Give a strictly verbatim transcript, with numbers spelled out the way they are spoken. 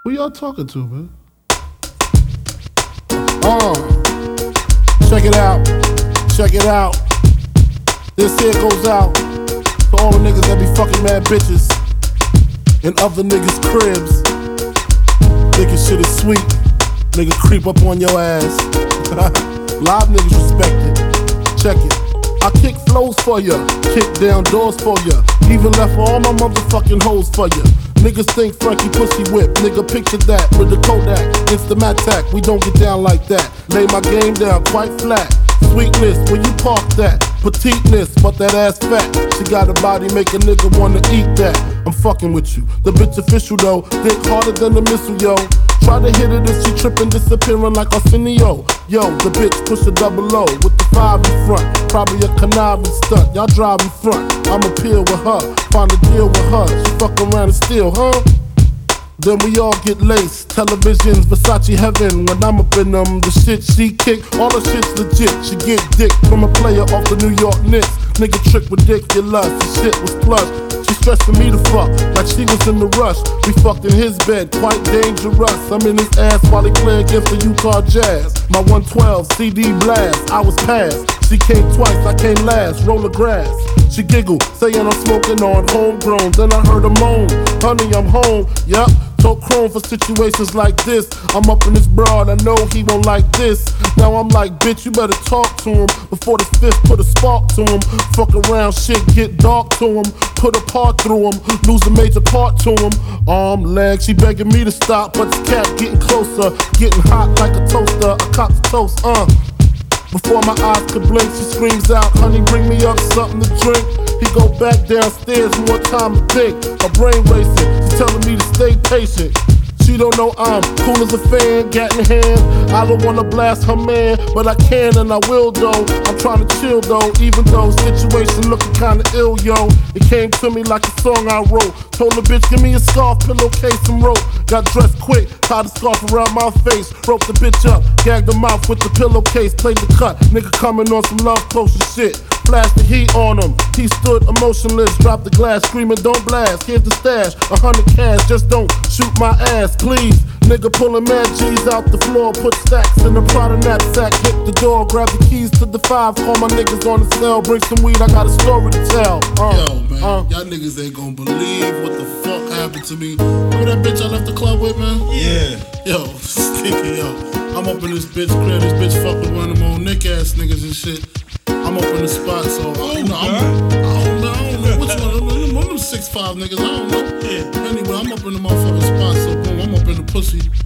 Who y'all talking to, man? Uh, check it out, check it out. This here goes out to all the niggas that be fucking mad bitches in other niggas' cribs. Nigga shit is sweet, nigga creep up on your ass. Live niggas respect it, check it. I kick flows for ya, kick down doors for ya, even left all my motherfucking hoes for ya. Niggas think Frankie pussy whip, nigga picture that with the Kodak, Instamatic, we don't get down like that. Lay my game down quite flat. Sweetness, where you park that? Petiteness, but that ass fat. She got a body, make a nigga wanna eat that. I'm fucking with you. The bitch official though, dick harder than the missile, yo. Try to hit it if she trippin', disappearing like Arsenio. Yo, the bitch push a double O with the five in front. Probably a conniving stunt. Y'all drive in front. I'ma peel with her, find a deal with her. She fuck around and steal, huh? Then we all get laced. Televisions, Versace heaven. When I'm up in them, the shit she kick, all the shit's legit. She get dick from a player off the New York Knicks. Nigga trick ridiculous, the shit was plush. She stressing me to fuck, like she was in the rush. We fucked in his bed, quite dangerous. I'm in his ass while he play against the Utah Jazz. My one twelve C D blast, I was passed. She came twice, I came last, roll the grass. She giggled, saying I'm smoking on homegrown. Then I heard her moan, honey, I'm home, yup. Told Chrome for situations like this. I'm up in this broad, I know he won't like this. Now I'm like, bitch, you better talk to him before the fifth put a spark to him. Fuck around, shit get dark to him. Put a part through him, lose a major part to him. Arm, leg, she begging me to stop, but the cat getting closer, getting hot like a toaster. A cop's toast, uh. Before my eyes could blink, she screams out, honey, bring me up something to drink. He go back downstairs, more time to think. Her brain racing, she's telling me to stay patient. She don't know I'm cool as a fan, gat in hand. I don't wanna blast her man, but I can and I will though. I'm trying to chill though, even though situation looking kinda ill, yo. It came to me like a song I wrote. Told the bitch, give me a scarf, pillowcase, and rope. Got dressed quick, tied a scarf around my face. Broke the bitch up, gagged her mouth with the pillowcase. Played the cut, nigga coming on some love potion shit. Flashed the heat on him, he stood emotionless. Dropped the glass, screaming, don't blast. Here's the stash, a hundred cash, just don't shoot my ass, please. Nigga pulling mad G's out the floor, put stacks in the Prada knapsack. Hit the door, grab the keys to the five. Call my niggas on the cell, bring some weed, I got a story to tell. Uh, Yo, man, uh. y'all niggas ain't gonna believe what the fuck happened to me. Remember that bitch I left the club with, man? Yeah. Yo, stinky, yo. I'm up in this bitch crib, this bitch fuck with one of them old Nick ass niggas and shit. I'm up in the spot, so I don't know. I'm, I don't know. I don't know which one. One of them six five niggas. I don't know. Yeah. Anyway, I'm up in the motherfucking spot, so boom, I'm up in the pussy.